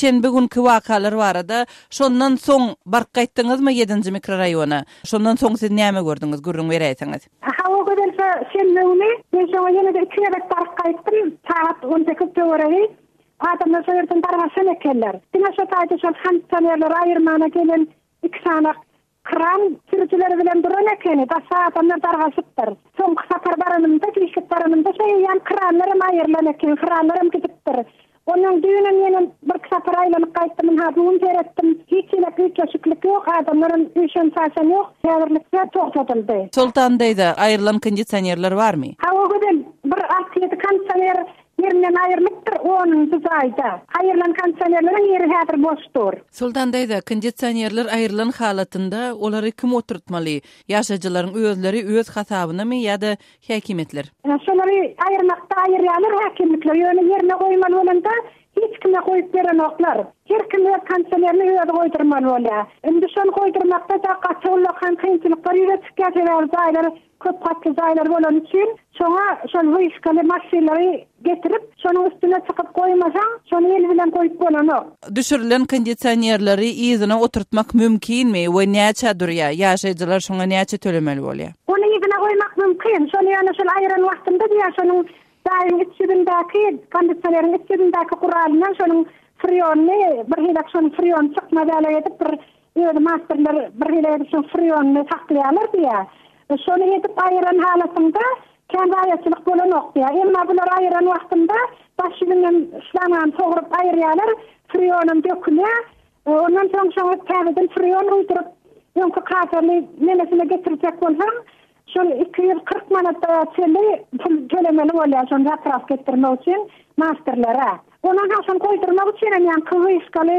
şenbe günkü wakalar barada şondan soň bark gaýtdyňyzmy 7-nji mikrorayona? Şondan soň siz näme gördüňiz? Gürrüň beräýsiňiz. O gödelse şenbe men şoňa ýene de 2 ýere bark gaýtdym. Saat 18 töwregi. Adamlar şeýerden targaşan ekenler. Dina şo taýda şol hançanerler aýyrmana gelen 2 sanak kran sürücüleri bilen duran ekeni. Da adamlar targaşypdyr. Soň sapar baranymda, gişip baranymda şeýýan kranlarym aýyrlan eken, kranlarym gidipdir. Onun düğünün yeni bir sapar aýlanyp gaýtdym, ha bugun geretdim. Hiç ýeşiklik ýok, adamlaryň üşen saçan ýok. Ýa-da toxtatyldy. Sultan diýdi, aýrylan konditsionerler barmy? Ha o gödel bir 6-7 konditsioner yerinden aýrılıpdyr, onun düzayda. Aýrylan konditsionerleriň ýeri häzir boşdur. Sultan diýdi, konditsionerler aýrylan halatynda olary kim oturtmaly? Ýaşaýjylaryň özleri öz hasabynymy ýa-da häkimetler? Şolary aýyrmakda aýyrýarlar häkimetler. Ýöne ýerine goýmaly bolanda hiç kime goýup berenoklar. Her kim öz konditsionerini öýde goýdurmaly bolýar. Indi şonu goýdurmakda da gaçylyk kynçylyklar ýere köp gatly zaýlar bolan üçin şoňa şol wyskaly maşinleri getirip şonuň üstüne çykyp goýmasaň şonu el bilen goýup bolanok. Düşürilen konditsionerleri ýzyna oturtmak mümkinmi? We näçe durýar? Ýaşaýjylar şoňa näçe tölemeli bolýar? Onu ýzyna goýmak mümkin. Şonu ýa-ni şol aýran wagtynda diýär şonuň daýym içindäki konditsioneriň içindäki guralynyň şonuň freony bir hilak şonuň freon çykmadan edip bir masterler bir hilak şonuň freony saklaýarlar diýär. Şonu edip aýran halatynda kendi aýatçylyk bolanok diýär. Emma bular aýran wagtynda başynyň işlemen togurup aýrýarlar, freonum dökülýär. Ondan soň şonu täzeden freon uýdurup ýonky kasaly nemesine getirjek bolsam, şol 240 manat çeli pul tölemeli bolýar şonu atraf getirmek üçin masterlere. Ondan soň goýdurmak üçin ýa-ni kıwyskaly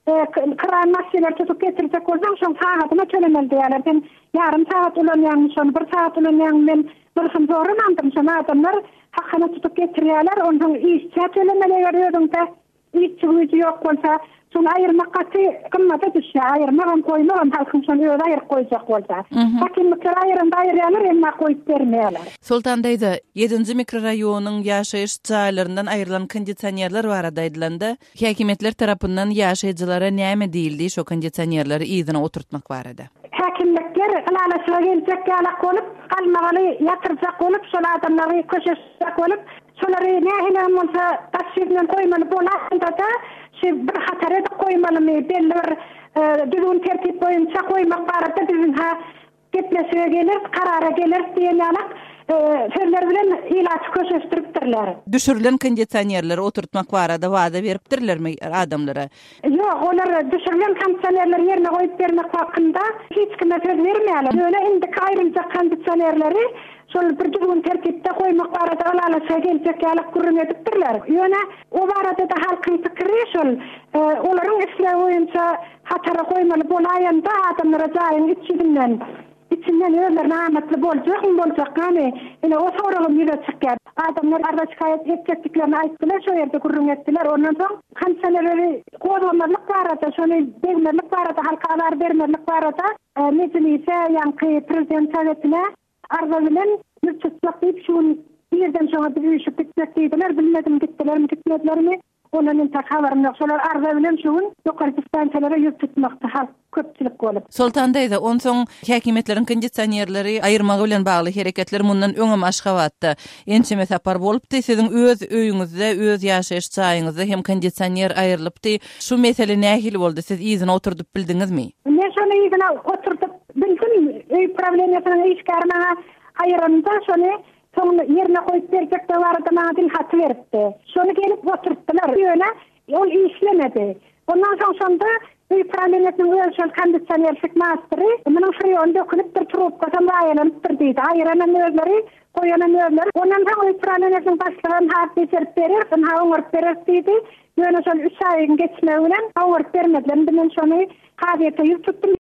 kran maşinler tutup getirjek bolsam şonu saatyna tölemeli diýerler. Ben yarım saat ulanýan şonu 1 saat ulanýan men bir hym zoranandım şonu adamlar hakyna tutup getirýärler. Ondan işçi tölemeli ýörýärdiňde işçi güýji ýok bolsa şonu aýyrmakka gymmata düşýär. Aýyrmagan goýmagan halkyň şonu öýde aýryp goýjak bolsa. Hakimlikler aýranda aýrýarlar, emma goýup bermeýärler. Sultan diýdi, 7-nji mikrorayonyň ýaşaýyş jaýlaryndan aýrylan konditsionerler barada aýdylanda, häkimetler tarapyndan ýaşaýjylara näme diýildi şo konditsionerleri ýzyna oturtmak barada? Häkimlikler alalaşyga geljek ýalak bolup, galmagaly ýatyrjak bolup, şol adamlary köşeşjek bolup, şolary nähile bolsa taşsyzdan goýmaly bolanda da bir hatar edip goýmalymy, belli bir düzgün tertip boýunça goýmak barada bizim ha gepleşige gelir, karara gelir diýenler sözler bilen ilaç köşeşdiripdirler. Düşürilen konditsionerleri oturtmak barada wada beripdirlermi adamlara? Ýok, olar düşürilen konditsionerleri ýerine goýup bermek hakynda hiç kime söz bermeýärler. Öyle indi aýrynja konditsionerleri şol bir düzgün tertipde goýmak barada alalaşyga geljek ýalak gurrun edipdirler. Ýöne o barada da halkyň pikiri şol olaryň isle boýunça hatara goýmaly bolaýanda adamlara jaýyň içinden özlerine amatly boljak, gany ene o soragyň ýere çykýar. Adamlar arda şikayet etdiklerini aýtdylar, şo ýerde gurrun etdiler. Ondan soň konditsionerleri goýulmalyk barada, şonu bermelik barada, halka habar bermelik barada meclise ýa-ni prezident soветine arza bilen ýurtçylyk diýip şunu birden şoňa düşüp gitmek diýdiler. Bilmedim gitmedilermi? Ondan tek habarym ýok. Şolar arza bilen şuň ýokary distansiýalara ýurt tutmakda halk köpçülik bolup. Sultan diýdi, on soň häkimetleriň konditsionerleri aýyrmagy bilen bagly hereketler mundan öňe aşgabatdy. Ençeme sapar bolupdy, siziň öz öýüňizde, öz ýaşaýyş çaýyňyzda hem konditsioner aýrylypdy. Şu mesele nähili boldy? Siz ýzyna oturdup bildiňizmi? Men şonu ýzyna oturdup bildim. Öý problematigyny işgärmäge aýranda şonu soňra ýerine goýup berjek de barada maňa dil hat beripdi. Şonu gelip oturtdylar. Ýöne ol işlemedi. Ondan soň şonda öý problematigyny ölçen konditsionerlik masteri meniň freon dökülip bir trubka tamamlanıpdyr diýdi. Aýranan özleri, goýanan özleri. Ondan soň öý problematigyny başlagan hat berip berer, ha oňurup berer diýdi. Ýöne şol 3 aýyň geçmegi bilen oňurup bermediler. Men şonu gazetde ýurtdym.